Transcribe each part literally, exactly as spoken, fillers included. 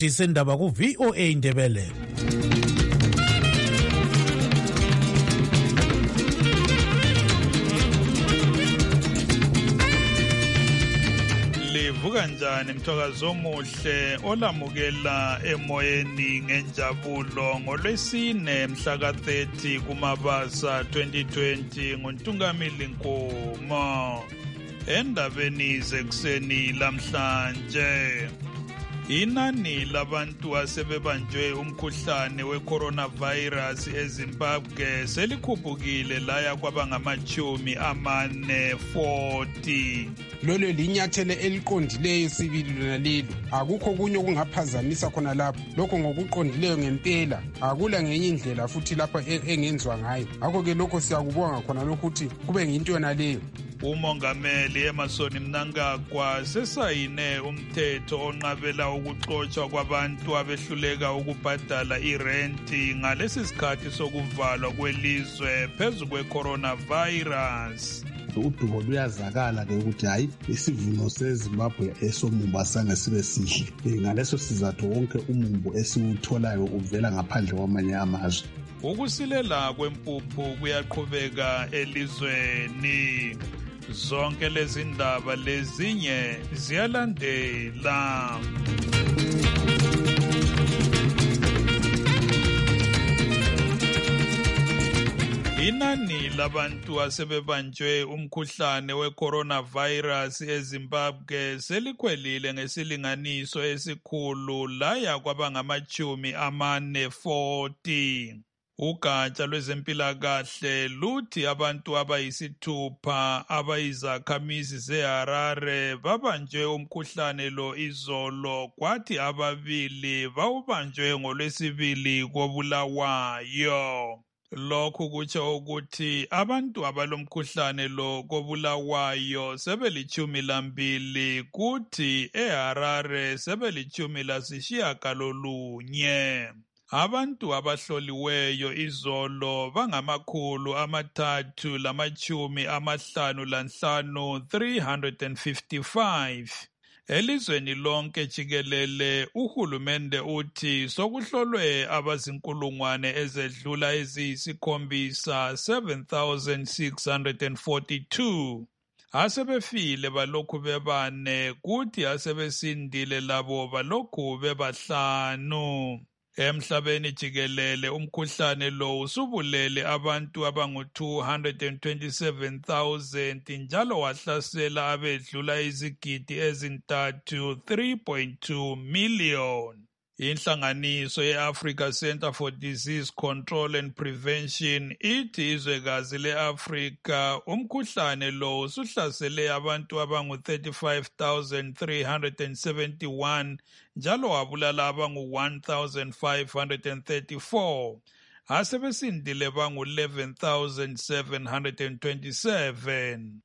Disendaba ku V O A Indebele. Livuka njani mthokazi omuhle olamukela emoyeni ngenjabulo ngolwesine mhla ka thirty kuMabasa twenty twenty nguNtungamili Nkomo. Endabeni zekuseni lamhlanje, inani labantu asebebanjwe umkhuhlane we-coronavirus eZimbabwe selikhuphukile laya kwaba ngamachumi amane forty. Lolo linyathele eliqondileyo sibili lona lelo, akukho kunye okungaphazamisa khona lapho. Lokho ngokuqondileyo ngempela, akula ngenye indlela futhi lapha engenzwa ngayo. Ngakho ke lokho siyakubonga khona lokuthi kube ngento yona leyo. Umongameli Emmerson Mnangagwa sesayine umthetho onqabela ukuxotshwa kwabantu abehluleka ukubhadala irenti ngalesi sikhathi sokuvalwa kwelizwe phezu kwe-coronavirus. Udubo luyazakala ke ukuthi hayi isivuno seZimbabwe esomumbu asange sibe sihle. Ngaleso sizathu wonke umumbu esiwutholayo uvela ngaphandle kwamanye amazwe. Ukusilela kwempuphu kuyaqhubeka elizweni. Zonke lezi ndaba lezinye ziyalandela. Inani labantu asebebanjwe umkhuhlane we-coronavirus eZimbabwe selikhwelile ngesilinganiso esikhulu laya kwaba ngamachumi amane forty. Ugatsha lwezempilakahle luthi abantu abayisithupha abayizakhamisi zeHarare babanjwe umkhuhlane lo izolo, kwathi ababili bawubanjwe ngolwesibili koBulawayo. Lokhu kutsho ukuthi abantu abalomkhuhlane lo koBulawayo sebelitshumi lambili, kuthi eHarare sebelitshumi lasishiyagalolunye. Abantu abahloliweyo izolo bangamakhulu amathathu lamachumi amahlanu lanhlanu, three hundred fifty-five. Elizweni lonke jikelele uhulumende uthi sokuhlolwe abazinkulungwane ezedlula eziyisikhombisa, seven thousand six hundred forty-two. Asebefile balokhu bebane, kuthi asebesindile labo balokhu bebahlanu. Emhlabeni jikelele umkhuhlane lo usubulele abantu abangu two hundred twenty-seven thousand njalo wahlasela abedlula izigidi ezintathu, three point two million. Inhlanganiso ye-Africa Center for Disease Control and Prevention ithi izwekazi le-Afrika umkhuhlane lo usuhlasele abantu abangu thirty-five thousand three hundred seventy-one njalo wabulala abangu one thousand five hundred thirty-four. Asebesindile bangu eleven thousand seven hundred twenty-seven.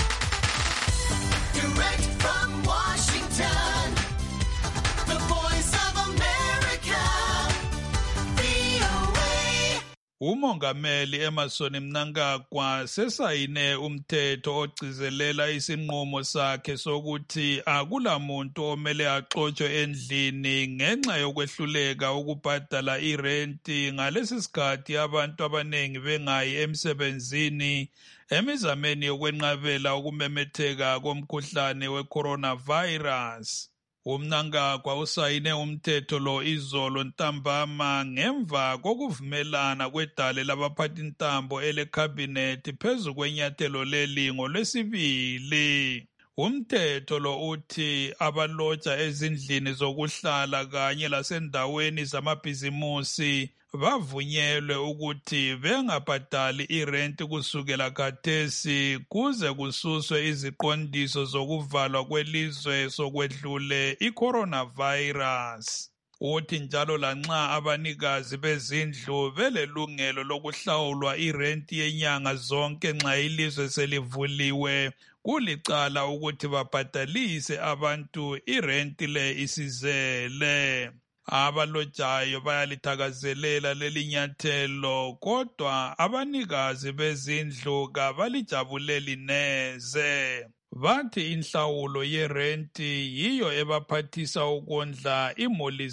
Direct from Washington, the voice of America, V O A. Umongameli Emmerson Mnangagwa sesayine umthetho ogcizelela isinqumo sakhe sokuthi akulamuntu omele axotshwe endlini ngenxa yokwehluleka ukubhadala irenti ngalesi sikhathi abantu abanengi bengayi emsebenzini emizameni yokwenqabela ukumemetheka komkhuhlane we-coronavirus. UMnangagwa usayine umthetho lo izolo ntambama ngemva kokuvumelana kwedale labaphathintambo elekhabhinethi phezu kwenyathelo leli ngolwesibili. Umthetho lo uthi abalotsha ezindlini zokuhlala kanye lasendaweni zamabhizimusi bavunyelwe ukuthi bengabhadali irenti kusukela khathesi kuze kususwe iziqondiso zokuvalwa kwelizwe sokwedlule i-coronavirus. Uthi njalo lanxa abanikazi bezindlu belelungelo lokuhlawulwa irenti yenyanga zonke nxa ilizwe selivuliwe, kulicala ukuthi babhadalise abantu irenti le isizele. Abalojayo bayalithakazelela leli nyathelo, kodwa abanikazi bezindlu kabalijabuleli neze. bathi inhlawulo yerenti yiyo ebaphathisa ukondla imuli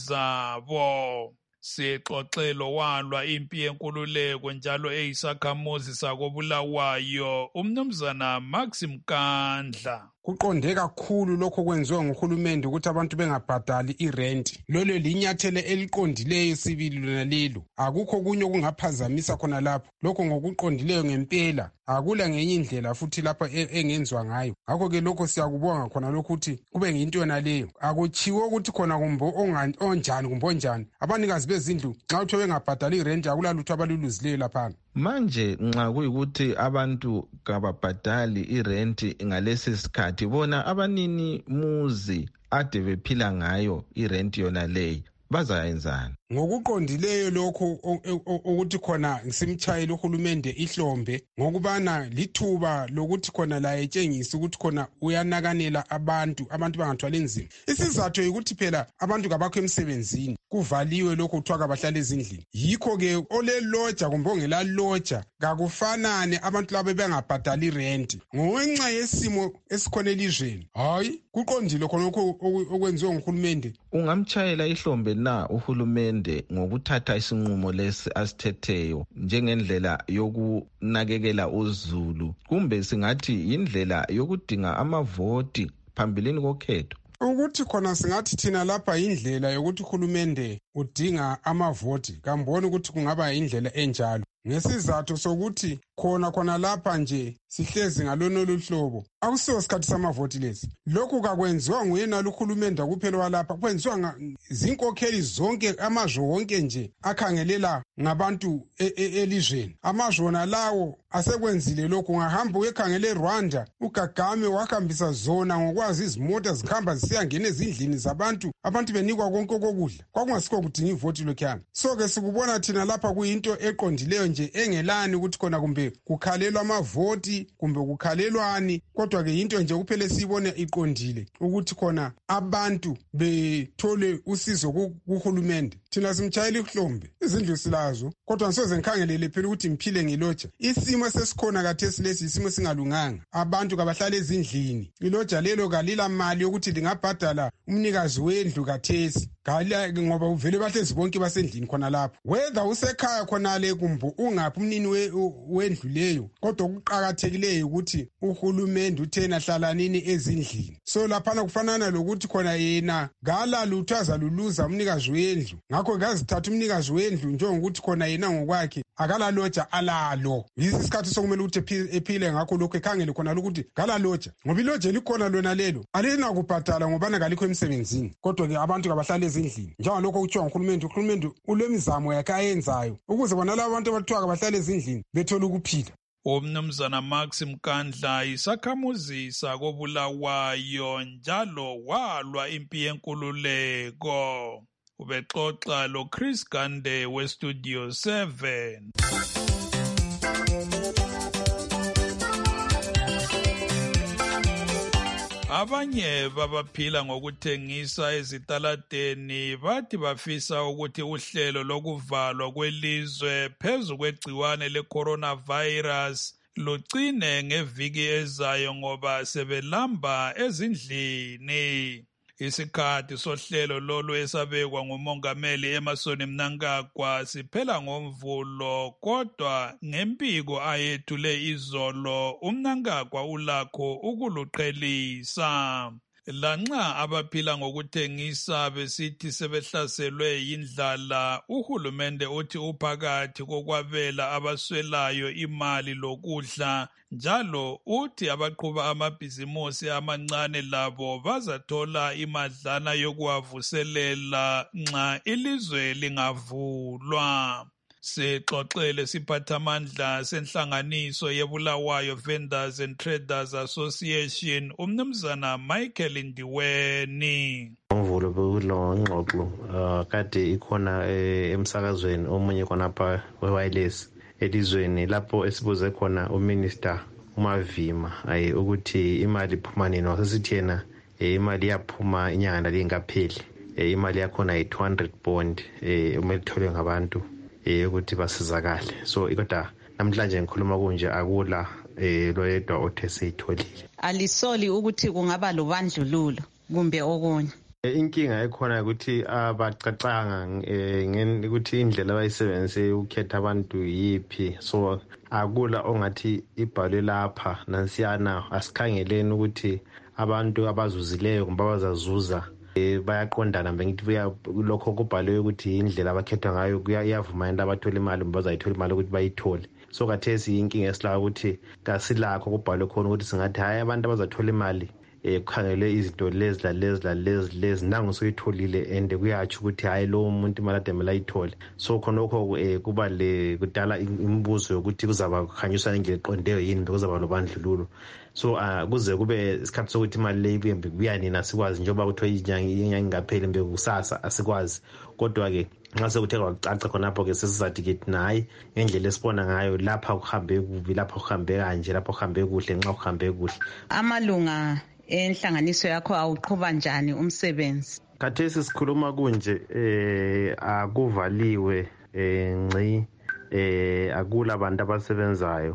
zabo. Sixoxelo walwa impi yenkululeko njalo eyisakhamuzi sakobulawayo umnumzana Maxim Kandla. Kuqonde kakhulu lokho kwenziwa nguhulumende ukuthi abantu bengabhadali irenti. Lolo linyathele eliqondileyo sibili lona lelo. Akukho kunye okungaphazamisa khona lapho. Lokho ngokuqondileyo ngempela. Akula ngenye indlela futhi lapha engenziwa ngayo. Ngakho ke lokho siyakubonga khona lokho ukuthi kube ngento yona leyo. Akuchiwo ukuthi khona kumbo onjani kumbo onjani. Abanikazi bezindlu nxa uthe bengabhadali irenti akula lutho abaluluzileyo lapha. Manje nxa kuyikuthi abantu kababhadali irenti ngalesi sikhathi bona abanini muzi ade bephila ngayo irenti yona leyi bazayenzani? Ngokuqondileyo lokho ukuthi khona simchayile uhulumende ihlombe ngokubana lithuba lokuthi khona la etshengisa ukuthi khona uyanakanela abantu abantu bangathwala enzima. Isizathu ukuthi phela abantu kabakho emsebenzini kuvaliwe lokho kuthiwa kabahlala ezindlini. Yikho ke oleloja kumbe ongela loja kakufanane abantu labo bengabhadali rent ngenxa yesimo esikhona elizweni. Hayi kuqondile khona lokho okwenziwe nguhulumende. Ungamchayela ihlombe na uhulumende ngokuthatha isinqumo lesi asithetheyo njengendlela yokunakekela uZulu kumbe singathi indlela yokudinga amavoti phambilini kokhetho? Ukuthi khona singathi thina lapha indlela yokuthi uhulumende udinga amavoti kamboni ukuthi kungaba indlela enjalo. Ngesizathu sokuthi khona khona lapha nje sihlezi ngalona luhlobo akusiwo isikhathi samavoti lesi. Lokhu kakwenziwa nguyena uhulumende kuphela walapha kwenziwa zinkokheli zonke amazwe wonke nje akhangelela ngabantu elizweni. Amazwe wona lawo asekwenzile lokhu. Ngahamba uyekhangele Rwanda uGagame wahambisa zona ngokwazi izimota zikhamba zisiyangena ezindlini zabantu abantu benikwa konke kokudla kwakungasikho kudinga ivoti lokhana. So ke sikubona thina lapha kuyinto eqondileyo nje engelani ukuthi khona kumbe kukhalelwa amavoti kumbe kukhalelwani kodwa ke into nje kuphele sibone iqondile ukuthi khona abantu bethole usizo kuhulumende. Thina simchayela ihlombe izindlu silazo kodwa ngisoze ngikhangelele phela ukuthi ngiphile ngiloja. Isimo sesikhona kathesi lesi isimo singalunganga. Abantu kabahlala ezindlini. Iloja lelo kalila mali yokuthi lingabhadala umnikazi wendlu kathesi. Gala ngoba uvele bahlezi bonke basendlini khona lapho. Whether usekhaya khona le kumbu ungaphi umnini wendlu leyo kodwa ukuqhakathekileyo ukuthi uhulumende uthena hlala nini ezindlini. So lapha kufanana lokuthi khona yena gala lutho azaluluza umnikazi wendlu. Ngakho ngazithatha umnikazi wendlu njengokuthi khona yena ngokwakhe akala loja alalo. Isikhathi sokumele ukuthi ephile ngakho lokho ekhangele khona ukuthi gala loja ngoba iloja likhona lona lelo alina kubhadala ngoba ngalikho emsebenzini kodwa ke abantu kabahlala ezindlini njengalokho kuthiwa nguhulumende. Uhulumende ulemizamo yakhe ayenzayo ukuze bona labo abantu abathiwa kabahlala ezindlini bethola ukuphila. Umnumzana Maxim Kandla isakhamuzi sakobulawayo njalo walwa impi yenkululeko. Ubexoxa lo Chris Gande we Studio seven. Abanye babaphila ngokuthengisa ezitaladeni bathi bafisa ukuthi uhlelo lokuvalwa kwelizwe phezu kwegciwane le-coronavirus lucine ngeviki ezayo ngoba sebelamba ezindlini. Isikhathi sohlelo lolu esabekwa ngumongameli Emmerson Mnangagwa siphela ngoMvulo kodwa ngempiko ayethule izolo uMnangagwa ulakho ukuluqhelisa. Lanxa abaphila ngokuthengisa besithi sebehlaselwe yindlala uhulumende uthi uphakathi kokwabela abaswelayo imali lokudla njalo uthi abaqhuba amabhizimusi amancane labo bazathola imadlana yokuwavuselela nxa ilizwe lingavulwa. Sixoxele siphathamandla senhlanganiso yeBulawayo Vendors and Traders Association umnumzana Michael Ndiweni. Umvulo bekudlo ngxoxo kade ikhona emsakazweni omunye khonapha we-wireless elizweni lapho esibuze khona uMinister uMavima ayi ukuthi imali iphuma nini wasesithi yena imali yaphuma inyanga lengakapheli imali yakhona yi two hundred bond umele itholwe ngabantu ukuthi basizakale. So kodwa namhlanje ngikhuluma kunje akula eh loyedwa othe seyitholile. Alisoli ukuthi kungaba lobandlululo kumbe okunye. Inkinga ekhona ukuthi abacacanga ngeni ukuthi indlela abayisebenzise ukhetha abantu yiphi, so akula ongathi ibhalwe lapha nansiyana asikhangeleni ukuthi abantu abazuzileyo kumbe abazazuza bayaqondana bengithi lokho kubhalwe ukuthi indlela abakhethwa ngayo kuyavuma into abathola imali kumbe bazayithola imali ukuthi bayithole. So kathesi inkinga esilayo ukuthi kasilakho kubhalwe khona ukuthi singathi hayi abantu abazathola imali kukhangele izinto lezi lalezi lalezi lezi nangu soyitholile and kuyatsho ukuthi hayi lo muntu imali ade mela ayithole. So khonokho kuba le kudala imibuzo yokuthi kuzaba kukhanyiswa indlela eqondeyo yini kuzaba lobandlululo. So kuze kube isikhathi sokuthi imali le ibuye kuyanina sikwazi njengoba kuthiwa inyanga inyanga ingapheli mbe kusasa asikwazi. Kodwa ke nxa sekuthe kwacaca khonapho ke sesizathi ke nayi ngendlela esibona ngayo lapha kuhambe kubi lapha kuhambe kanje lapha kuhambe kuhle nxa kuhambe kuhle. Amalunga enhlanganiso yakho awuqhuba njani umsebenzi? Kathesi sikhuluma kunje eh akuvaliwe eh nci eh akula abantu abasebenzayo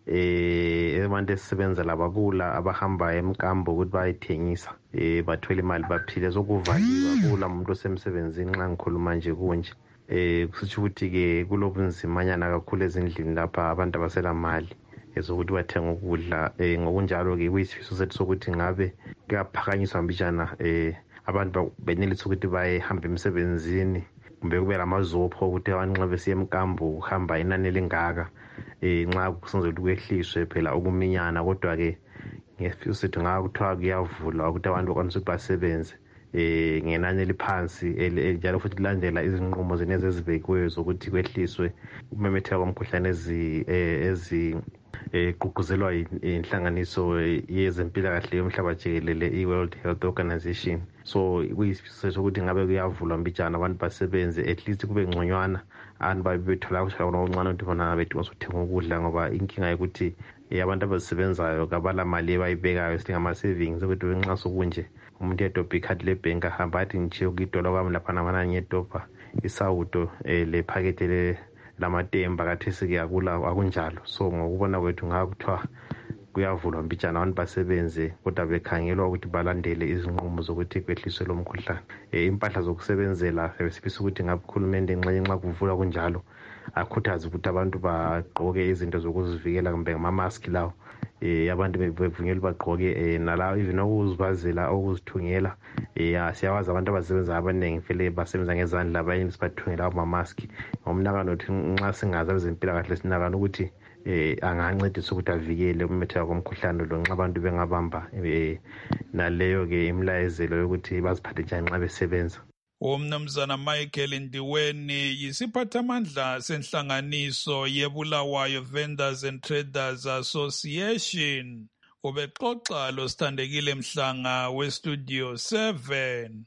eh abantu esisebenza laba kula abahamba emkambo ukuthi bayithengisa eh bathola imali baphile sokuvaliwe akula umuntu osemsebenzini nxa ngikhuluma nje kunje. Eh kusho ukuthi ke kulobunzimanyana kakhulu ezindlini lapha abantu abasela mali ezokuthi bathenga ukudla eh ngokunjalo ke kuyisifiso sethu sokuthi ngabe kuyaphakanyiswa mbijana eh abantu benelisa ukuthi bayehambe emsebenzini kumbe kube lamazopho ukuthi abantu nxa besiya emkambo uhamba inani lengaka eh nxa kusenze ukwehliswe phela ukuminyana. Kodwa ke ngefiso sethu ngakuthiwa kuyavulwa ukuthi abantu bakwanise ukuthi basebenze eh ngenani eliphansi njalo futhi kulandela izinqumo zenezi ezibekiweyo zokuthi kwehliswe umemetheka komkhuhlane ezi ezi egqugquzelwa inhlanganiso yezempilakahle yomhlaba jikelele i-World Health Organization. So kuyisifiso sokuthi ngabe kuyavulwa mbijana abantu basebenze at least kube ngconywana abantu babethola kushaka okuncane ukuthi bona bethu basothenga ukudla ngoba inkinga yokuthi abantu abasebenzayo kabala mali ebayibekayo singama savings ukuthi nxa sokunje umuntu edobha ikhadi lebhenki ahamba athi nje ukidollar kwami lapha namana ngedobha isawudo lephakethe le lamatemba kathesi ke akula akunjalo. So ngokubona kwethu ngakuthiwa kuyavulwa mbijana abantu basebenze kodwa bekhangelwa ukuthi balandele izinqumo zokuthi kwehliswe lo mkhuhlane. Impahla zokusebenzela besifisa ukuthi ngabukhulumende nxa nxa kuvulwa kunjalo akhuthaza ukuthi abantu bagqoke izinto zokuzivikela kumbe ngama-mask lawo eh abantu bevunyelwa bagqoke nalawo even ukuzibazela ukuzithungela eh siyawazi abantu abasebenza abaningi vele basebenza ngezandla abanye sibathungela ama-mask ngomnakano ukuthi nxa singazi abezempilakahle sinakana ukuthi eh angancedisa ukuthi avikele umemetheka komkhuhlane lo nxa abantu bengabamba eh naleyo ke imlayezelo yokuthi baziphathe njani nxa besebenza. Umnumzana Michael Ndiweni yisiphathamandla senhlanganiso yeBulawayo Vendors and Traders Association. Ubexoxa lo Sithandekile Mhlanga weStudio seven.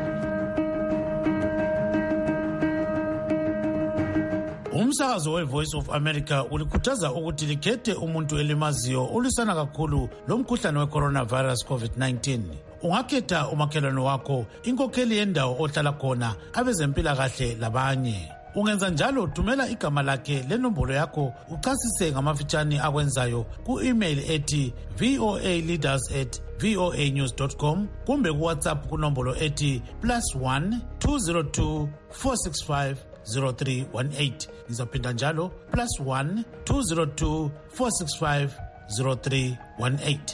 Umsakazo we-Voice of America ulikhuthaza ukuthi likhethe umuntu elimaziyo ulisana kakhulu lomkhuhlane we-coronavirus COVID nineteen. Ungakhetha umakhelwane wakho, inkokheli yendawo ohlala khona, abezempilakahle labanye. Ungenza njalo thumela igama lakhe lenombolo yakho uchasise ngamafitshane akwenzayo ku-email ethi voaleaders at voanews dot com kumbe ku-WhatsApp kunombolo ethi plus one two zero two four six five zero three one eight. Ngizaphinda njalo plus one two zero two four six five zero three one eight.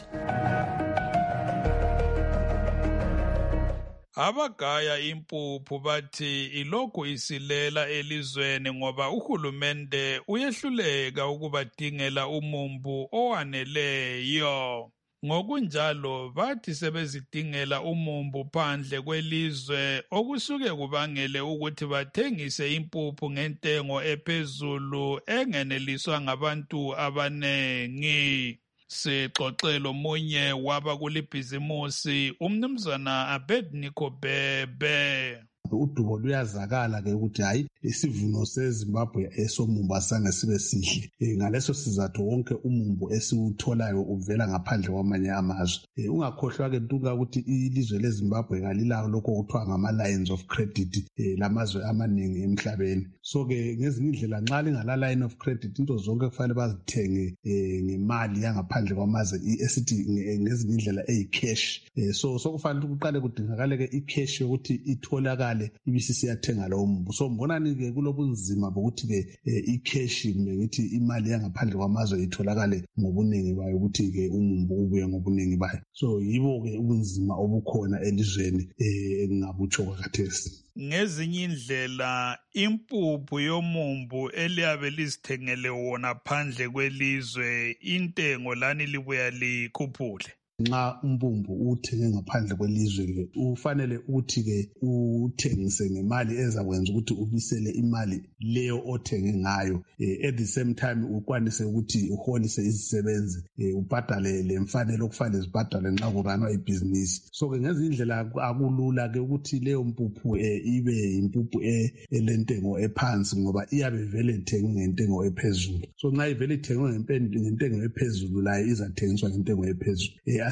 Abagaya impuphu bathi ilokhu isilela elizweni ngoba uhulumende uyehluleka ukubadingela umumbu owaneleyo. Ngokunjalo bathi sebezidingela umumbu phandle kwelizwe okusuke kubangele ukuthi bathengise impuphu ngentengo ephezulu engeneliswa ngabantu abanengi. Sixoxelo munye waba kulibhizimusi umnumzana Abednego Bebe. Udubo luyazakala ke ukuthi hayi isivuno seZimbabwe esomumbu asange sibe sihle. Ngaleso sizathu wonke umumbu esiwutholayo uvela ngaphandle kwamanye amazwe. Ungakhohlwa ke ntuka ukuthi ilizwe leZimbabwe kalilawo lokho kuthiwa ngama-lines of credit lamazwe amaningi emhlabeni. So ke ngezinye indlela nxa lingala-line of credit into zonke kufanele bazithenge ngemali yangaphandle kwamazwe esithi ngezinye indlela eyi-cash. So sokufanele ukuthi kuqale kudingakale ke i-cash yokuthi itholakale ibisisiyathenga lowo mumbu. So mbonani-ke kulobunzima bokuthi-ke i-cash ngithi imali yangaphandle kwamazwe itholakale ngobuningi bayo ukuthi-ke umumbu ubuye ngobuningi bayo. So yibo-ke ubunzima obukhona elizweni engingabutsho kwakhathesi. Ngezinye indlela impuphu yomumbu eliyabe lizithengele wona phandle kwelizwe intengo lani libuya likhuphule. Nxa umbumbu uthenge ngaphandle kwelizwe ufanele ukuthi-ke uthengise ngemali ezakwenza ukuthi ubisele imali leyo othenge ngayo. At the same time ukwanise ukuthi uholise izisebenzi ubhadale le mfanelo okufanele zibhadale nxa kuranwa ibhizinisi. So-ke ngezinye indlela akulula-ke ukuthi leyo mpuphu ibe impuphu elentengo ephansi ngoba iyabe vele ithengwe ngentengo ephezulu. So nxa ivele ithengwe ngentengo ephezulu layo izathengiswa ngentengo ephezulu.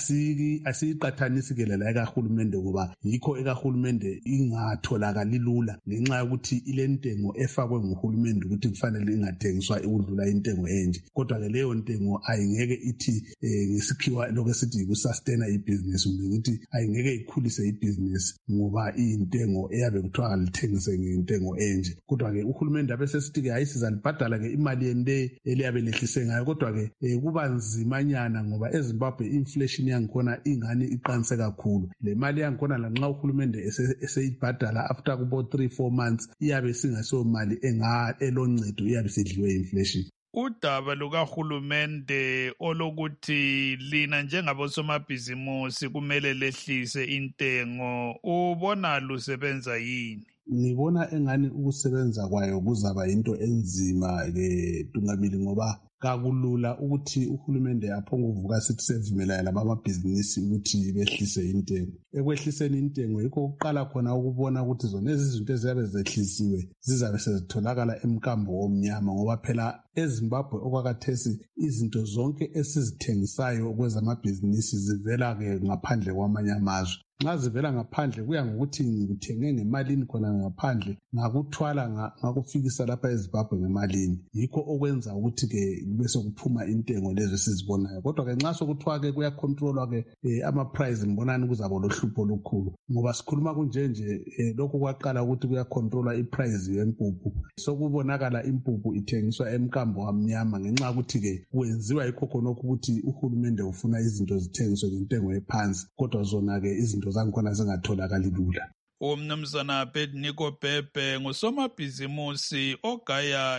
Asiyiqathanisi-ke la ekahulumende ngoba yikho ekahulumende ingatholakali lula ngenxa yokuthi ile ntengo efakwe nguhulumende ukuthi kufanele ingathengiswa ukudlula intengo enje. Kodwa-ke leyo ntengo ayingeke ithi ngesikhiwa lokho esithi yikusustena ibhizinisi kumbe ukuthi ayingeke ikhulise ibhizinisi ngoba iyintengo eyabe kuthiwa kalithengise ngentengo enje. Kodwa-ke uhulumende abesesithi-ke hayi sizalibhadala-ke imali yende eliyabe lehlise ngayo. Kodwa-ke kuba nzimanyana ngoba eZimbabwe inflation yangikhona ingani iqanse kakhulu. Le mali yangikhona lanxa uhulumende eseyibhadala after kubo three four months iyabe singaso mali enga eloncedo iyabe sidliwe inflation. Udaba lukahulumende olokuthi lina njengabosomabhizimusi kumele lehlise intengo ubona lusebenza yini? Ngibona engani ukusebenza kwayo kuzaba into enzima-ke Tungamili ngoba kakulula ukuthi uhulumende aphonge uvuka sithi sevumelana labamabhizinisi ukuthi behlise intengo. Ekwehliseni intengo yikho ukuqala khona ukubona ukuthi zona lezi zinto eziyabe zehlisiwe zizabe sezitholakala emkambo omnyama ngoba phela eZimbabwe okwakathesi izinto zonke esizithengisayo kwezamabhizinisi zivela-ke ngaphandle kwamanye amazwe. Nxa zivela ngaphandle kuya ngokuthi ngithenge ngemalini khona ngaphandle ngakuthwala ngakufikisa lapha eZimbabwe ngemalini. Yikho okwenza ukuthi-ke kube sokuphuma intengo lezo esizibonayo. Kodwa-ke nxa sokuthiwa-ke kuyakhontrolwa-ke ama-price ngibonani kuzaba lohlupho olukhulu ngoba sikhuluma kunjenje lokhu kwaqala ukuthi kuyakhontrolwa i-price yempuphu. Sokubonakala impuphu ithengiswa emkambo wamnyama ngenxa yokuthi-ke kwenziwa yikho khonokho ukuthi uhulumende ufuna izinto zithengiswe ngentengo ephansi kodwa zona-ke izinto zangikhona zingatholakali lula. Umnumzana Abednego Bhebhe ngusomabhizimusi ogaya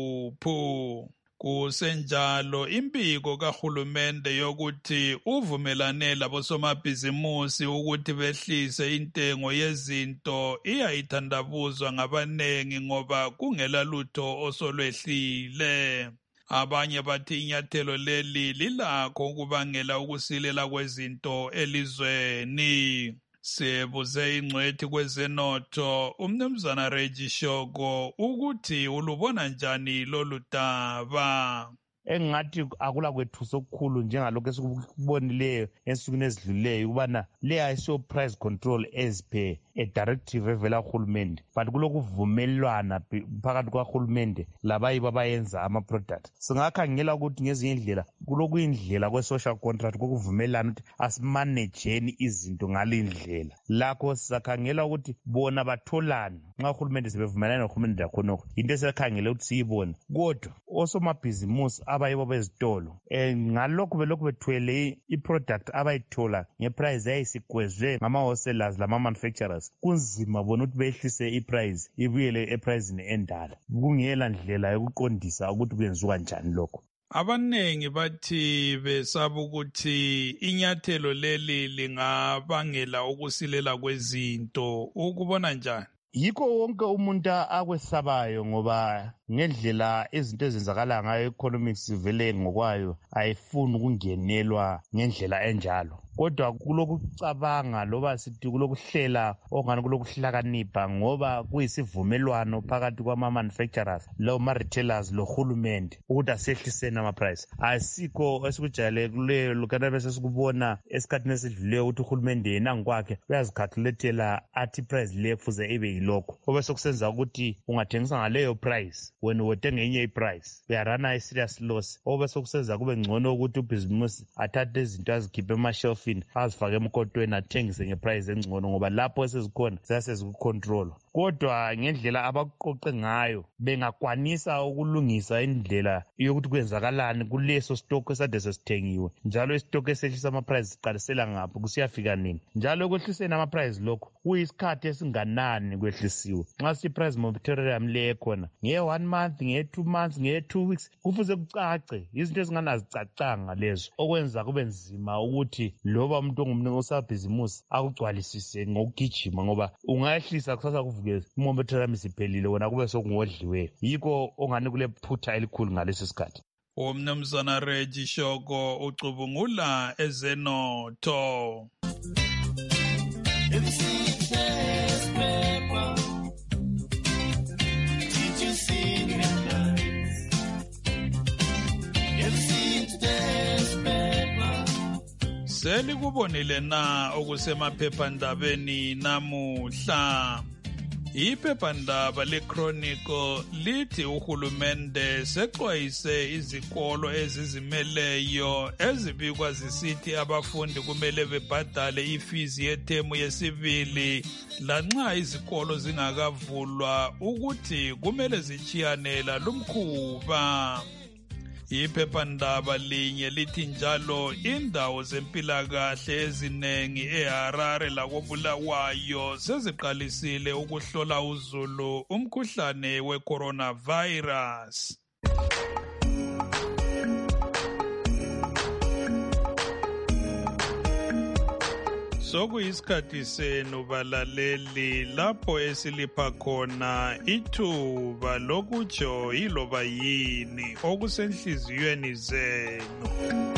impuphu. Kusenjalo impiko kahulumende yokuthi uvumelane labosomabhizimusi ukuthi behlise intengo yezinto iyayithandabuzwa ngabanengi ngoba kungela lutho osolwehlile. Abanye bathi inyathelo leli lilakho ukubangela ukusilela kwezinto elizweni. Sibuze ingcwethi kwezenotho umnumzana Reggie Shoko ukuthi ulubona njani lolu daba. Engathi akula kwethuso okukhulu njengalokho esikubonileyo ensukwini ezidlulileyo ukubana le ayisiyo price control as per a directive evela kuhulumende but kulokuvumelwana phakathi kwahulumende labayibo abayenza ama-product. Singakhangela ukuthi ngezinye indlela kulokuyindlela kwe-social contract kokuvumelana ukuthi asimanejeni izinto ngale ndlela. Lakho sizakhangela ukuthi bona batholani nxa uhulumende sebevumelana nohulumende lakhonokho into esiyakhangela ukuthi siyibone. Kodwa osomabhizimusi abayibo bezitolo um ngalokhu belokhu bethwele i-product abayithola ngeprice yayisikwezwe ngama-wholesalers lama-manufacturers kunzima bona ukuthi behlise iprice ibuyele epricini endala. Kungela ndlela yokuqondisa ukuthi kwenziwa njani lokho. Abanengi bathi besaba ukuthi inyathelo leli lingabangela ukusilela kwezinto. Ukubona njani? Yikho wonke umuntu akwesabayo ngoba ngendlela izinto ezenzakala ngayo economics vele ngokwayo ayifuni ukungenelwa ngendlela enjalo. kodwa kulokucabanga loba sithi kulokuhlela okungani kulokuhlakanipha ngoba kuyisivumelwano phakathi kwama-manufacturers loma-retailers lohulumende ukuthi asehliseni ama-price. Asikho esikujayelekileyo lokana bese sikubona esikhathini esidluleyo ukuthi uhulumende yena ngokwakhe uyazikhalkulethela athi price le kufuze ibe yilokho obese kusenza ukuthi ungathengisa ngaleyo price wena wetenge enye iprice uyarana i-serious loss obese kusenza kube ngcono ukuthi ubhizimusi athathe izinto azikhiphe emashelfini azifake emkotweni athengise ngeprice engcono ngoba lapho esezikhona ziyasezikucontrol. Kodwa ngendlela abakuqoqe ngayo bengakwanisa ukulungisa indlela yokuthi kwenzakalani kuleso stock esade sesithengiwe njalo istock esehlisa ama-price siqalisela ngapho kusiyafika nini njalo ekwehliseni ama-price lokho kuyisikhathi esinganani kwehlisiwe. Nxa sithi price moratorium le khona nge-one month nge-two months nge-two weeks kufuze kucace izinto ezinganazicacanga lezo okwenza kube nzima ukuthi loba umuntu ongumnini osabhizimusi akugcwalisise ngokugijima ngoba ungayehlisa kusasa kuvuke imoratorium isiphelile wona kube sokungodliweyo yikho ongani kule phutha elikhulu ngalesi sikhathi. Umnumzana Reggie Shoko ucubungula ezenotho. Selikubonile na okusemaphephandabeni namuhla? Iphephandaba leChronicle lithi uhulumende sexwayise izikolo ezizimeleyo ezibikwa zisithi abafundi kumele bebhadale ifizi yethemu yesibili lanxa izikolo zingakavulwa ukuthi kumele zichiyanela lumkhuba. Iphephandaba linye lithi njalo indawo zempilakahle ezinengi eHarare lakoBulawayo seziqalisile ukuhlola uzulu umkhuhlane we-coronavirus. Sokuyisikhathi senu balaleli lapho esilipha khona ithuba lokutsho yiloba yini okusenhliziyweni zenu.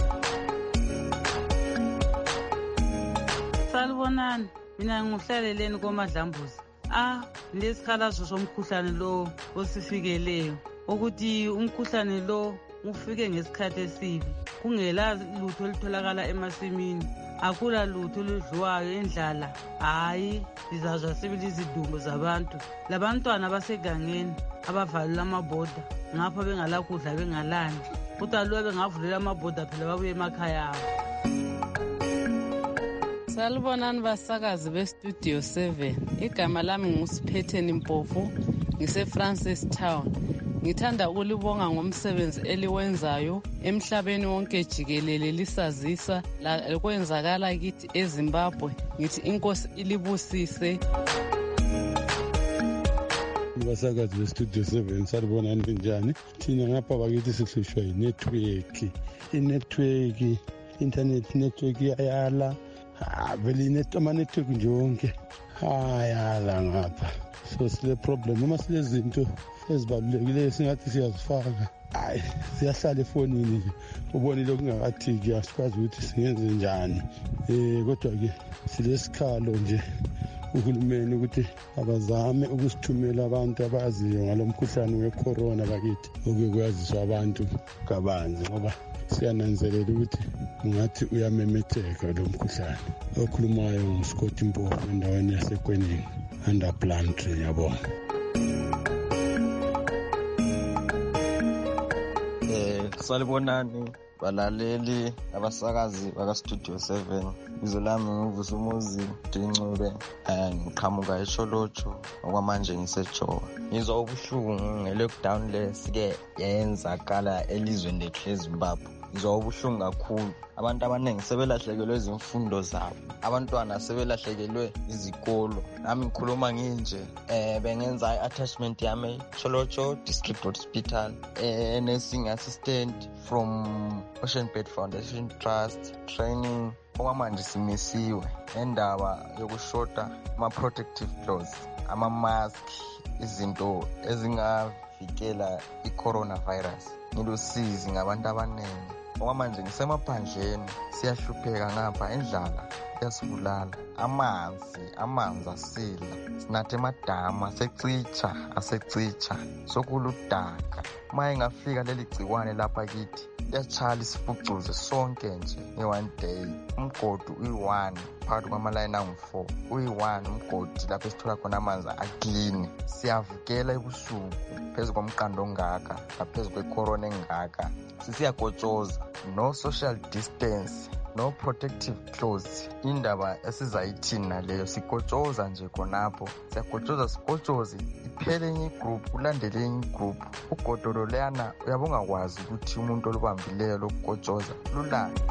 Salibonani, mina nguhlaleleni koMadlambuzi. Ah, lesikhalazo somkhuhlane lo osifikeleyo ukuthi umkhuhlane lo ufike ngesikhathi esibi kungela lutho litholakala emasimini. Akula lutho oludliwayo endlala hayi izazwa sibili izidumbu zabantu labantwana basegangeni abavalula amaboda ngapha bengalakudla bengalandi kodwa lo bengavulela amaboda phela babuye emakhaya abo. Salibonani basakazi bestudio seven. Igama lami nguSiphetheni Mpofu, ngise Francis Town. Ngithanda ukulibonga ngomsebenzi eliwenzayo emhlabeni wonke jikelele lisazisa la kwenzakala kithi eZimbabwe. Ngithi inkosi ilibusise. Basakazi bestudio seven salibonani njani? Thina ngapha bakithi sihlushwa yinetwork. Inetwork, internet network ayala. Ah, vele net ama network nje wonke. Ayala ngapha. So sile problem uma sile zinto ezibalulekile singathi siyazifaka hayi siyahlala efonini nje ubonile okungakathiki asikwazi ukuthi singenze njani eh kodwa ke silesikhalo nje uhulumeni ukuthi abazame ukusithumela abantu abaziyo ngalomkhuhlane wecorona bakithi okukwaziswa abantu kabanzi ngoba siyananzelela ukuthi ungathi uyamemetheka lo mkhuhlane. Okhulumayo nguScott Mpofu endaweni yaseKweningi under Plantry yabonga. Salibonani balaleli abasakazi bakaStudio seven. Ibizo lami nguVusumuzi Dincube ngiqhamuka eSholotsho okwamanje ngiseJowa. Ngizwa ubuhlungu nge-lockdown lesike yenzakala elizweni lethu leZimbabwe. Ngizwa ubuhlungu kakhulu. Abantu abaningi sebelahlekelwe izimfundo zabo. Abantwana sebelahlekelwe izikolo. Nami ngikhuluma nginje eh bengenza i-attachment yami Cholocho District Hospital eh nursing assistant from Ocean Bed Foundation Trust training. Okwamanje simisiwe endaba yokushota ama protective clothes, ama mask, izinto ezingavikela i-coronavirus. Ngilusizi ngabantu abaningi okwamanje ngisemaphandleni siyahlupheka ngapha indlala yasibulala amanzi amanzi asila sinathe emadama asecitsha asecitsha sokuludaka uma ingafika leli gciwane lapha kithi liyachala isifucuze sonke nje nge-one day umgodi uyi-one phakathi kwamalayini angu-four uyi-one umgodi lapho esithola khona amanzi aklini siyavukela ebusuku phezu komqando ongaka naphezu kwecorona engaka sisiyagotshoza no social distance no protective clothes indaba esizayithini naleyo sigotshoza nje khonapho siyagotshoza sigotshoze iphele enye igroup kulandele enye igroup ugodolo leyana uyabe ungakwazi ukuthi umuntu olubambileyo lokugotshoza lulani.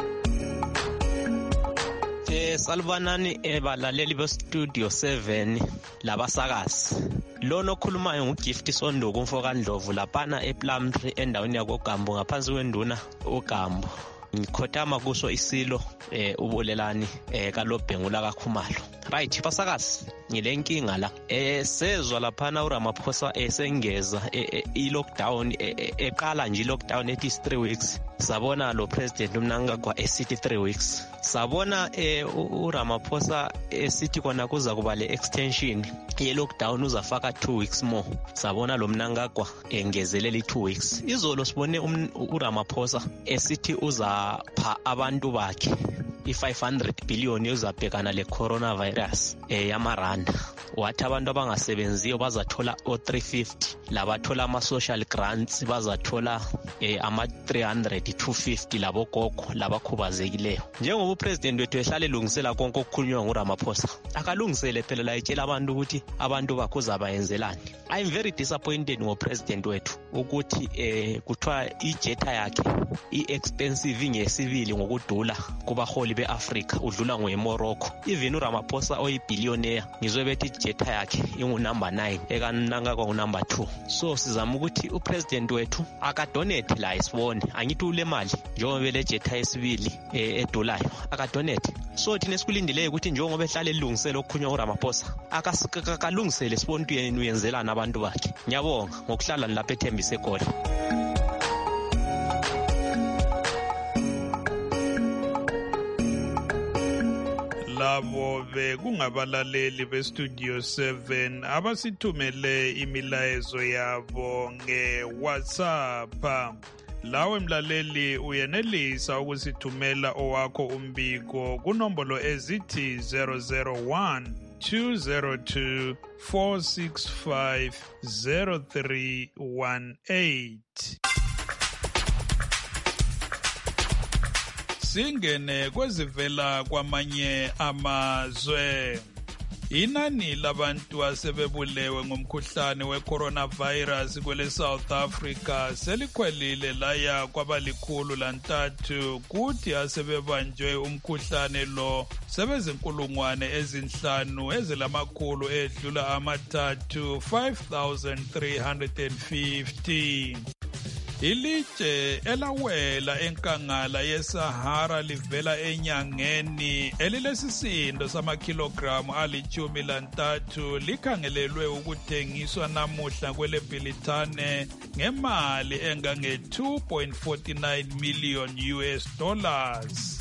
Eh salvanani ebalaleli bestudio seven labasakazi lona okhulumayo nguGift Sonduku umfokandlovu laphana ePlumtree endaweni yakoGambo ngaphansi kwenduna uGambo ngikhothama kuso isilo eh ubulelani eh kalobhengula kaKhumalo. Right basakazi ngilenkinga la eh sezwa laphana uRamaphosa esengeza i lockdown eqala nje lockdown ethi three weeks sabona lo president uMnangagwa esithi three weeks sabona eh uRamaphosa esithi kona kuza kuba le extension ye lockdown uzafaka two weeks more sabona lo Mnangagwa engezelela two weeks izolo sibone uRamaphosa esithi uzapha abantu bakhe i-five hundred billion uzabhekana le coronavirus eh yamaranda wathi abantu abangasebenziyo bazathola o three fifty labathola ama social grants bazathola eh ama three hundred two fifty labo gogo labakhubazekileyo njengoba upresident wethu ehlale lungisela konke okukhulunywa nguRamaphosa akalungisele phela la etshela abantu ukuthi abantu bakhuza bayenzelani. I'm very disappointed ngopresident wethu ukuthi eh kuthiwa ijetha yakhe i-expensive ngesivili ngokudula kubaholi be-Africa udlula ngoeMorocco even uRamaphosa oyibillionaire ngizwe bethi ijetha yakhe ingu number nine ekanangakwa ngu number two so sizama ukuthi upresident wethu akadonate la isibone angithi ule mali njengoba le jetha yesibili edolayo akadonate so thina sikulindileyo ukuthi njengoba ehlale elungisela okukhunywa uRamaphosa akakalungisele sibone ukuthi yena uyenzelana abantu bakhe. Ngiyabonga ngokuhlala lapha eThembise Goli. labo bekungabalaleli bestudio seven abasithumele imilayezo yabo nge-WhatsApp. Lawe mlaleli uyenelisa ukusithumela owakho umbiko kunombolo ezithi zero zero one two zero two four six five zero three one eight. Singene kwezivela kwamanye amazwe. Inani labantu asebebulewe ngomkhuhlane we-coronavirus kwele South Africa selikhwelile laya kwabalikhulu lantathu kuthi asebebanjwe umkhuhlane lo sebezinkulungwane ezinhlanu ezilamakhulu edlula amathathu five thousand three hundred fifty. Ilitshe elawela enkangala yeSahara livela enyangeni elilesisindo samakhilogramu alichumi lantathu likhangelelwe ukuthengiswa namuhla kwele Bhilithane ngemali engange two point four nine million U S dollars.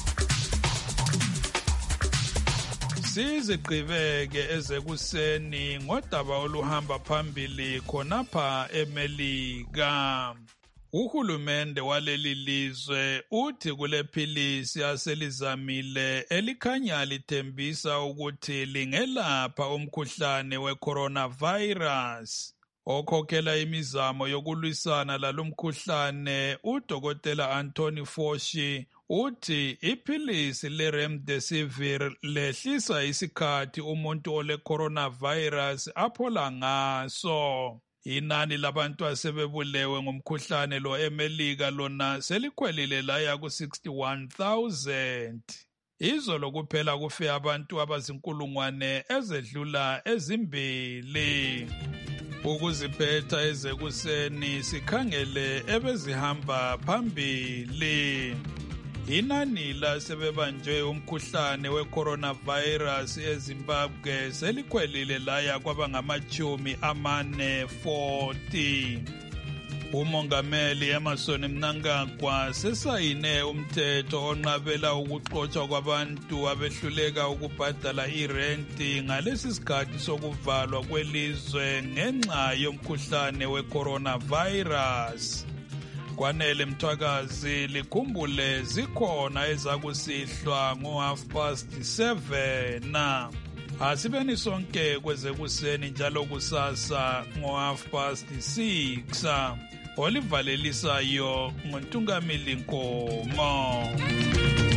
Sizigqibeke ezekuseni ngodaba oluhamba phambili khonapha eMelika. Uhulumende waleli lizwe uthi kule philisi aselizamile elikhanya lithembisa ukuthi lingelapha umkhuhlane we-coronavirus. Okhokhela imizamo yokulwisana lalomkhuhlane uDokotela Anthony Fauci uthi iphilisi le-Remdesivir lehlisa isikhathi umuntu ole coronavirus aphola ngaso. Inani labantu asebebulewe ngomkhuhlane lo eMelika lona selikhwelile laya ku sixty-one thousand. Izolo kuphela kufe abantu abazinkulungwane ezedlula ezimbili. Ukuziphetha ezekuseni sikhangele ebezihamba phambili. Inani lasebebanjwe umkhuhlane we-coronavirus eZimbabwe selikhwelile laya kwabangamachumi amane forty. Umongameli Emmerson Mnangagwa sesayine umthetho onqabela ukuxotshwa kwabantu abehluleka ukubhadala irenti ngalesi sikhathi sokuvalwa kwelizwe ngenxa yomkhuhlane we-coronavirus. Kwanele Mthwakazi likhumbule zikhona ezakusihlwa ngo-half past seven. Asibeni sonke kwezekuseni njalo kusasa ngo-half past six. Olivalelisayo nguNtungamili Nkomo.